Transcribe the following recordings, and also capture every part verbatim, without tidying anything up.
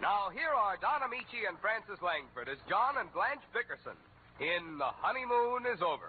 Now, here are Don Amici and Francis Langford as John and Blanche Bickerson in The Honeymoon is Over.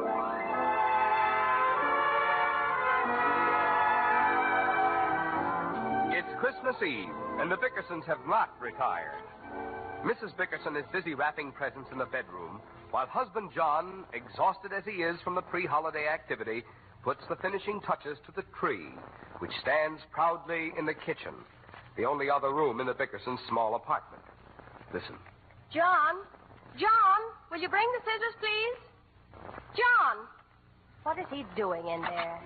It's Christmas Eve, and the Bickersons have not retired. Missus Bickerson is busy wrapping presents in the bedroom, while husband John, exhausted as he is from the pre-holiday activity, puts the finishing touches to the tree, which stands proudly in the kitchen, the only other room in the Bickersons' small apartment. Listen. John? John, will you bring the scissors, please? John! What is he doing in there?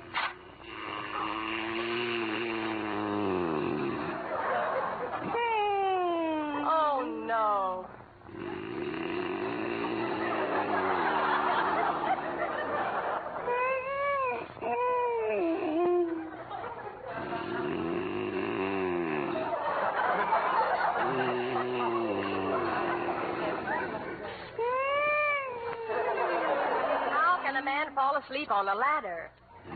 Oh, no. How can a man fall asleep on a ladder?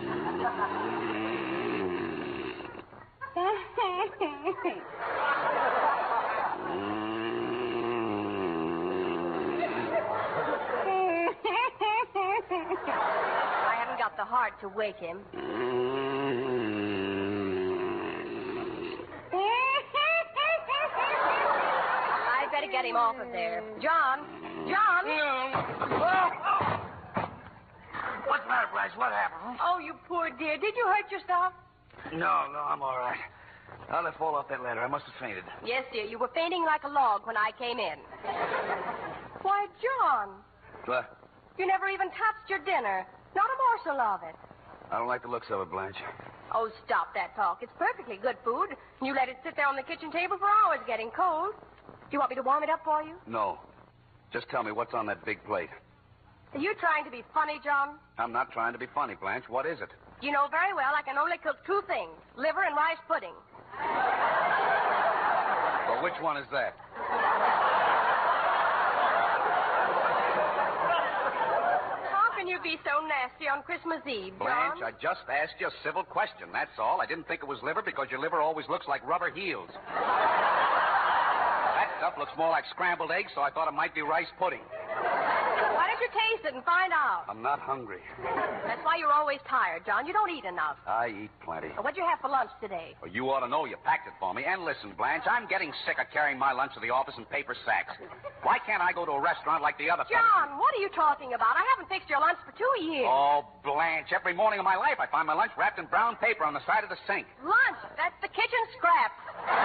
I haven't got the heart to wake him. I'd better get him off of there. John? John? What's the matter, Blanche? What happened? Oh, you poor dear. Did you hurt yourself? No, no, I'm all right. How'd I fall off that ladder? I must have fainted. Yes, dear. You were fainting like a log when I came in. Why, John, What? you never even touched your dinner. Not a morsel of it. I don't like the looks of it, Blanche. Oh, stop that talk. It's perfectly good food. You let it sit there on the kitchen table for hours getting cold. Do you want me to warm it up for you? No. Just tell me what's on that big plate. Are you trying to be funny, John? I'm not trying to be funny, Blanche. What is it? You know very well I can only cook two things, liver and rice pudding. Well, which one is that? How can you be so nasty on Christmas Eve, John? Blanche, I just asked you a civil question, that's all. I didn't think it was liver because your liver always looks like rubber heels. That stuff looks more like scrambled eggs, so I thought it might be rice pudding. Why don't you taste it and find out? I'm not hungry. That's why you're always tired, John. You don't eat enough. I eat plenty. What'd you have for lunch today? Well, you ought to know you packed it for me. And listen, Blanche, I'm getting sick of carrying my lunch to the office in paper sacks. Why can't I go to a restaurant like the other fellas? John, what are you talking about? I haven't fixed your lunch for two years. Oh, Blanche, every morning of my life I find my lunch wrapped in brown paper on the side of the sink. Lunch? That's the kitchen scraps.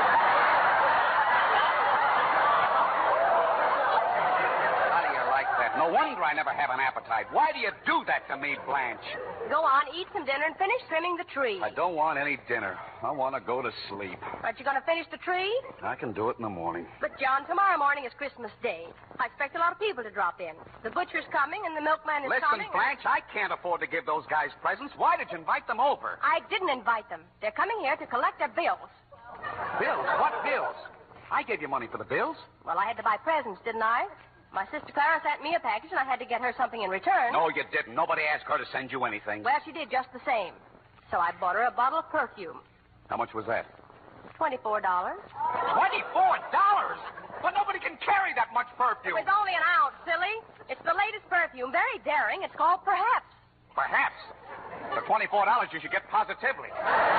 How do you like that? No wonder I never have an appetite. Why do you do that to me, Blanche? Go on, eat some dinner and finish trimming the tree. I don't want any dinner. I want to go to sleep. Aren't you going to finish the tree? I can do it in the morning. But, John, tomorrow morning is Christmas Day. I expect a lot of people to drop in. The butcher's coming and the milkman is Listen, coming. Blanche, I can't afford to give those guys presents. Why did you invite them over? I didn't invite them. They're coming here to collect their bills. Bills? What bills? I gave you money for the bills. Well, I had to buy presents, didn't I? My sister Clara sent me a package, and I had to get her something in return. No, you didn't. Nobody asked her to send you anything. Well, she did just the same. So I bought her a bottle of perfume. How much was that? Twenty-four dollars. Twenty-four dollars? But nobody can carry that much It perfume. was only an ounce, silly. It's the latest perfume. Very daring. It's called Perhaps. Perhaps. For twenty-four dollars, you should get Positively.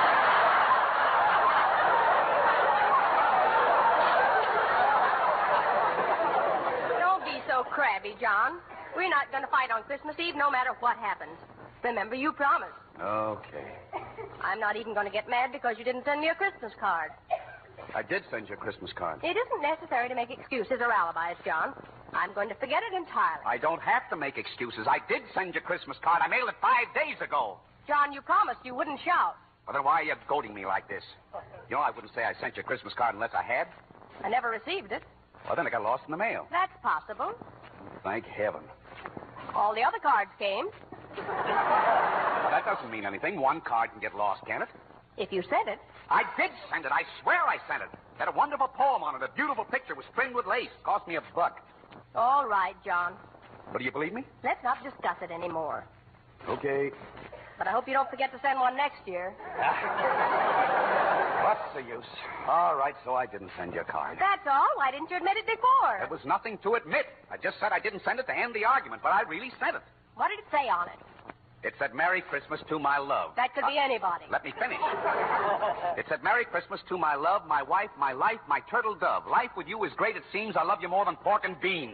Don't be so crabby, John. We're not going to fight on Christmas Eve no matter what happens. Remember, you promised. Okay. I'm not even going to get mad because you didn't send me a Christmas card. I did send you a Christmas card. It isn't necessary to make excuses or alibis, John. I'm going to forget it entirely. I don't have to make excuses. I did send you a Christmas card. I mailed it five days ago. John, you promised you wouldn't shout. Well, then why are you goading me like this? You know, I wouldn't say I sent you a Christmas card unless I had. I never received it. Well, then it got lost in the mail. That's possible. Thank heaven. All the other cards came. Well, that doesn't mean anything. One card can get lost, can it? If you said it. I did send it. I swear I sent it. Had a wonderful poem on it. A beautiful picture was trimmed with lace. Cost me a buck. All right, John. But do you believe me? Let's not discuss it anymore. Okay. But I hope you don't forget to send one next year. What's the use? All right, so I didn't send you a card. That's all. Why didn't you admit it before? There was nothing to admit. I just said I didn't send it to end the argument, but I really sent it. What did it say on it? It said, Merry Christmas to my love. That could be Uh, anybody. Let me finish. It said, Merry Christmas to my love, my wife, my life, my turtle dove. Life with you is great, it seems. I love you more than pork and beans.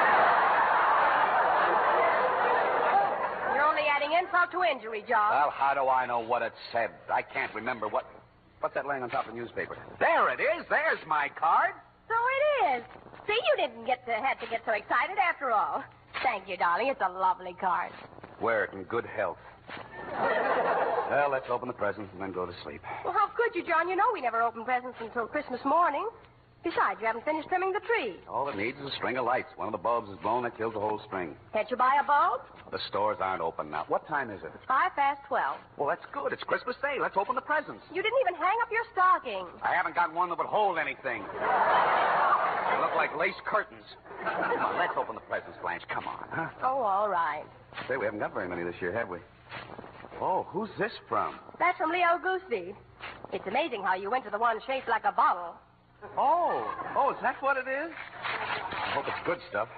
You're only adding insult to injury, John. Well, how do I know what it said? I can't remember what... What's that laying on top of the newspaper? There it is. There's my card. So it is. See, you didn't get to, have to get so excited after all. Thank you, darling. It's a lovely card. Wear it in good health. Well, let's open the presents and then go to sleep. Well, how could you, John? You know we never open presents until Christmas morning. Besides, you haven't finished trimming the tree. All it needs is a string of lights. One of the bulbs is blown, that kills the whole string. Can't you buy a bulb? The stores aren't open now. What time is it? It's five past twelve. Well, that's good. It's Christmas Day. Let's open the presents. You didn't even hang up your stocking. I haven't got one that would hold anything. They look like lace curtains. Come on, let's open the presents, Blanche. Come on, huh? Oh, all right. Say, we haven't got very many this year, have we? Oh, who's this from? That's from Leo Gooseby. It's amazing how you went to the one shaped like a bottle. Oh, oh, is that what it is? I hope it's good stuff.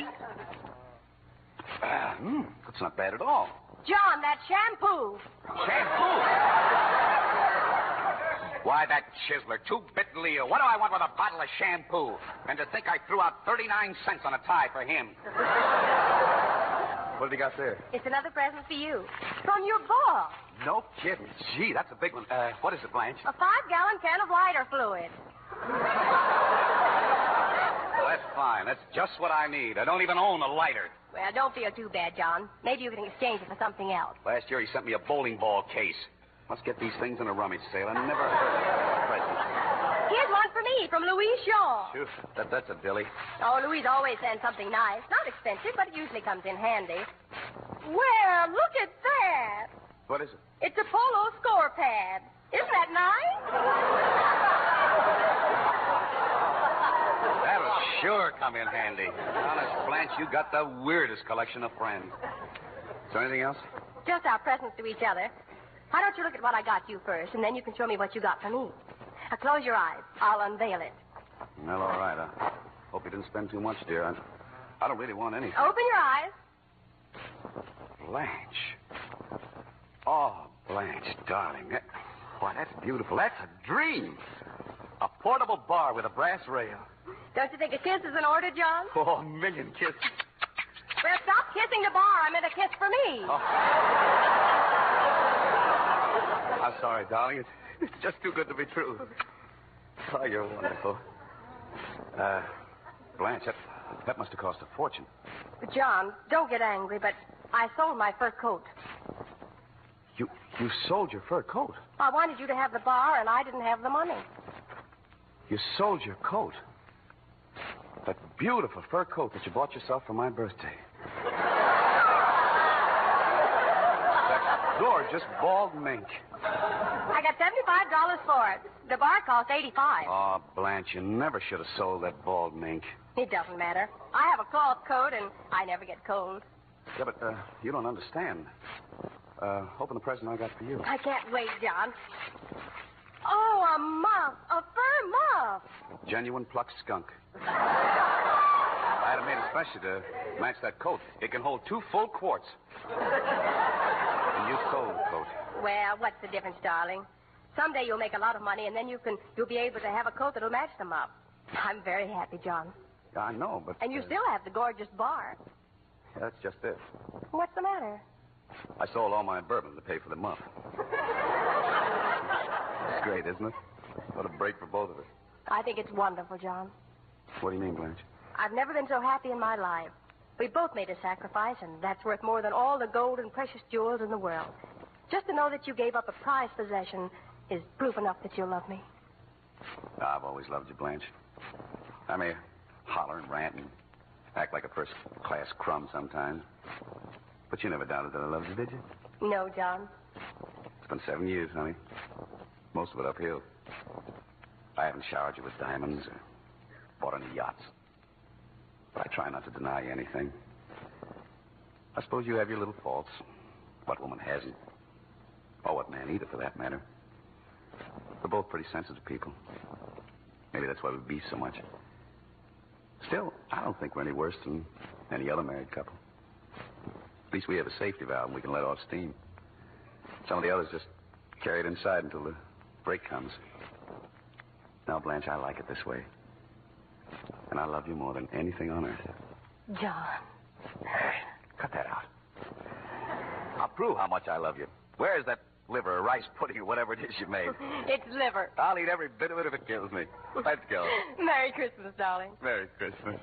Uh, hmm, that's not bad at all. John, that shampoo. Shampoo? Why, that chiseler, two-bit Leo. What do I want with a bottle of shampoo? And to think I threw out thirty-nine cents on a tie for him. What have you got there? It's another present for you. From your boss. No kidding. Gee, that's a big one. Uh, what is it, Blanche? A five-gallon can of lighter fluid. Well, that's fine. That's just what I need. I don't even own a lighter. Well, don't feel too bad, John. Maybe you can exchange it for something else. Last year he sent me a bowling ball case. Must get these things in a rummage sale. I never heard of a present. Here's one for me from Louise Shaw. Phew, that, that's a dilly. Oh, Louise always sends something nice. Not expensive, but it usually comes in handy. Well, look at that. What is it? It's a polo score pad. Isn't that nice? That'll sure come in handy. Honest, Blanche, you got the weirdest collection of friends. Is there anything else? Just our presents to each other. Why don't you look at what I got you first, and then you can show me what you got for me. Now, close your eyes. I'll unveil it. Well, all right. I hope you didn't spend too much, dear. I, I don't really want anything. Open your eyes. Blanche. Oh, Blanche, darling. That, why, that's beautiful. That's a dream. A portable bar with a brass rail. Don't you think a kiss is in order, John? Oh, a million kisses. Well, stop kissing the bar. I meant a kiss for me. Oh. I'm sorry, darling. It's, it's just too good to be true. Oh, you're wonderful. Uh, Blanche, that, that must have cost a fortune. John, don't get angry, but I sold my fur coat. You you sold your fur coat? I wanted you to have the bar, and I didn't have the money. You sold your coat? That beautiful fur coat that you bought yourself for my birthday. That gorgeous bald mink. I got seventy-five dollars for it. The bar cost eighty-five dollars. Oh, Blanche, you never should have sold that bald mink. It doesn't matter. I have a cloth coat, and I never get cold. Yeah, but uh, you don't understand. Uh, open the present I got for you. I can't wait, John. Oh, a muff. A fur muff. Genuine plucked skunk. I had it made especially to match that coat. It can hold two full quarts. And you sold the coat. Well, what's the difference, darling? Someday you'll make a lot of money, and then you can you'll be able to have a coat that'll match them up. I'm very happy, John. Yeah, I know, but... And you uh, still have the gorgeous bar. Yeah, that's just it. What's the matter? I sold all my bourbon to pay for the muff. It's great, isn't it? What a break for both of us. I think it's wonderful, John. What do you mean, Blanche? I've never been so happy in my life. We both made a sacrifice, and that's worth more than all the gold and precious jewels in the world. Just to know that you gave up a prized possession is proof enough that you love me. I've always loved you, Blanche. I may holler and rant and act like a first-class crumb sometimes. But you never doubted that I loved you, did you? No, John. It's been seven years, honey. Most of it uphill. I haven't showered you with diamonds or bought any yachts. But I try not to deny you anything. I suppose you have your little faults. What woman hasn't? Or what man either, for that matter. We're both pretty sensitive people. Maybe that's why we beef so much. Still, I don't think we're any worse than any other married couple. At least we have a safety valve and we can let off steam. Some of the others just carry it inside until the break comes. Now, Blanche, I like it this way. And I love you more than anything on earth. John. Cut that out. I'll prove how much I love you. Where's that liver or rice pudding or whatever it is you made? It's liver. I'll eat every bit of it if it kills me. Let's go. Merry Christmas, darling. Merry Christmas.